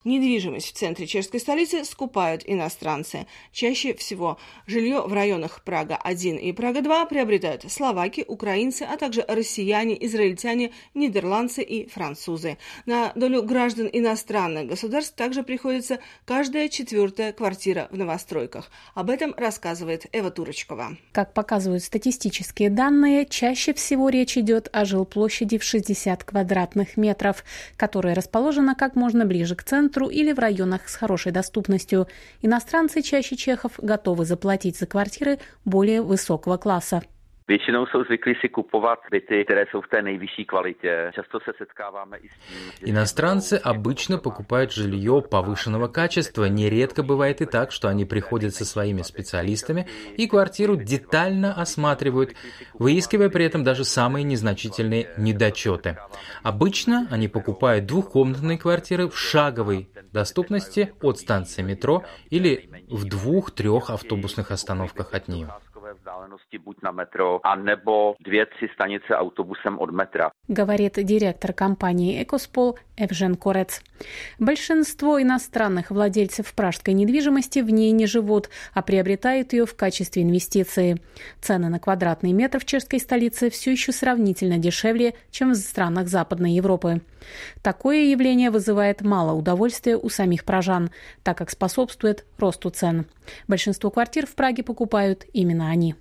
Недвижимость в центре чешской столицы скупают иностранцы. Чаще всего жилье в районах Прага-1 и Прага-2 приобретают словаки, украинцы, а также россияне, израильтяне, нидерландцы и французы. На долю граждан иностранных государств также приходится каждая 4-я квартира в новостройках. Об этом рассказывает Эва Турочкова. Как показывают статистические данные, чаще всего речь идет о жилплощади в 60 квадратных метров, которая расположена как можно ближе к центру или в районах с хорошей доступностью. Иностранцы чаще чехов готовы заплатить за квартиры более высокого класса. Většinou jsou zvyklí si kupovat byty, které jsou v té nejvyšší kvalitě. Často se setkáváme и с tím. Иностранцы обычно покупают жилье повышенного качества. Нередко бывает и так, что они приходят со своими специалистами и квартиру детально осматривают, выискивая при этом даже самые незначительные недочеты. Обычно они покупают двухкомнатные квартиры в шаговой доступности от станции метро или в 2-3 автобусных остановках от нее. Vzdálenosti buď na metro, anebo 2-3 stanice autobusem od metra. Говорит директор компании «Экоспол» Евжен Корец. Большинство иностранных владельцев пражской недвижимости в ней не живут, а приобретают ее в качестве инвестиции. Цены на квадратный метр в чешской столице все еще сравнительно дешевле, чем в странах Западной Европы. Такое явление вызывает мало удовольствия у самих пражан, так как способствует росту цен. Большинство квартир в Праге покупают именно они.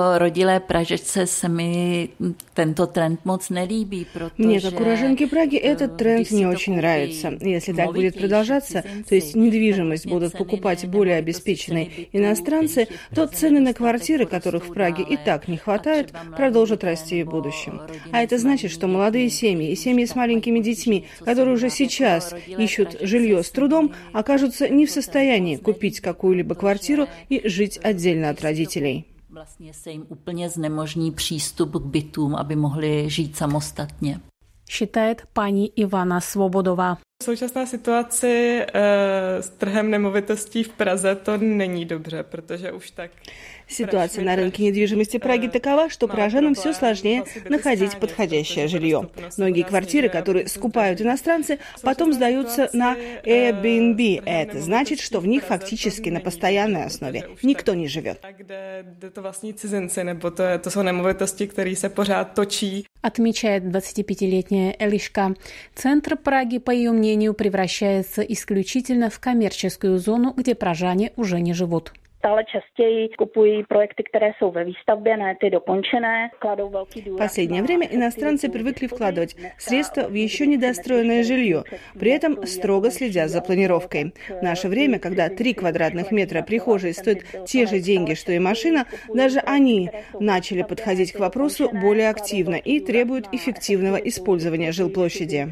Мне, как уроженке Праги, этот тренд не очень нравится. Если так будет продолжаться, то есть недвижимость будут покупать более обеспеченные иностранцы, то цены на квартиры, которых в Праге и так не хватает, продолжат расти и в будущем. А это значит, что молодые семьи и семьи с маленькими детьми, которые уже сейчас ищут жилье с трудом, окажутся не в состоянии купить какую-либо квартиру и жить отдельно от родителей. Vlastně se jim úplně znemožní přístup k bytům, aby mohli žít samostatně. Считает пани Ивана Свободова. V současné situaci s trhem nemovitostí v Praze to není dobře, protože už tak... Ситуация на рынке недвижимости Праги такова, что пражанам все сложнее находить подходящее жилье. Многие квартиры, которые скупают иностранцы, потом сдаются на Airbnb. Это значит, что в них фактически на постоянной основе никто не живет. Kde to vlastní cizinci, nebo to jsou nemovitosti, které se pořád točí. Отмечает 25-летняя Элишка. Центр Праги, по ее мнению, превращается исключительно в коммерческую зону, где пражане уже не живут. Stále častěji kupují projekty, které jsou ve výstavbě, ne ty dokončené, kladou velký důraz. В последнее время иностранцы привыкли вкладывать средства в еще недостроенное жилье, при этом строго следя за планировкой. В наше время, когда 3 квадратных метра прихожей стоят те же деньги, что и машина, даже они начали подходить к вопросу более активно и требуют эффективного использования жилплощади.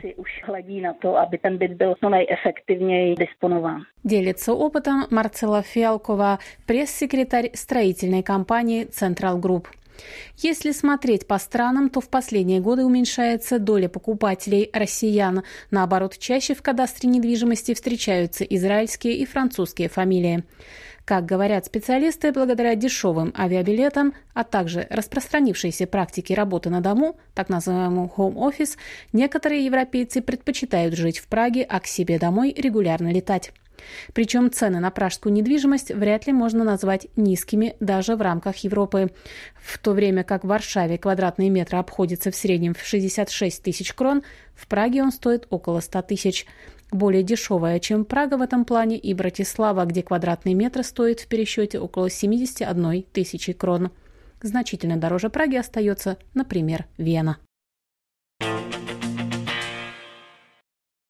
Делится опытом Марцела Фиалкова, пресс-секретарь строительной компании Central Group. Если смотреть по странам, то в последние годы уменьшается доля покупателей россиян. Наоборот, чаще в кадастре недвижимости встречаются израильские и французские фамилии. Как говорят специалисты, благодаря дешевым авиабилетам, а также распространившейся практике работы на дому, так называемому home office, некоторые европейцы предпочитают жить в Праге, а к себе домой регулярно летать. Причем цены на пражскую недвижимость вряд ли можно назвать низкими даже в рамках Европы. В то время как в Варшаве квадратный метр обходится в среднем в 66 тысяч крон, в Праге он стоит около 100 тысяч. Более дешевая, чем Прага в этом плане, и Братислава, где квадратный метр стоит в пересчете около 71 тысячи крон. Значительно дороже Праги остается, например, Вена.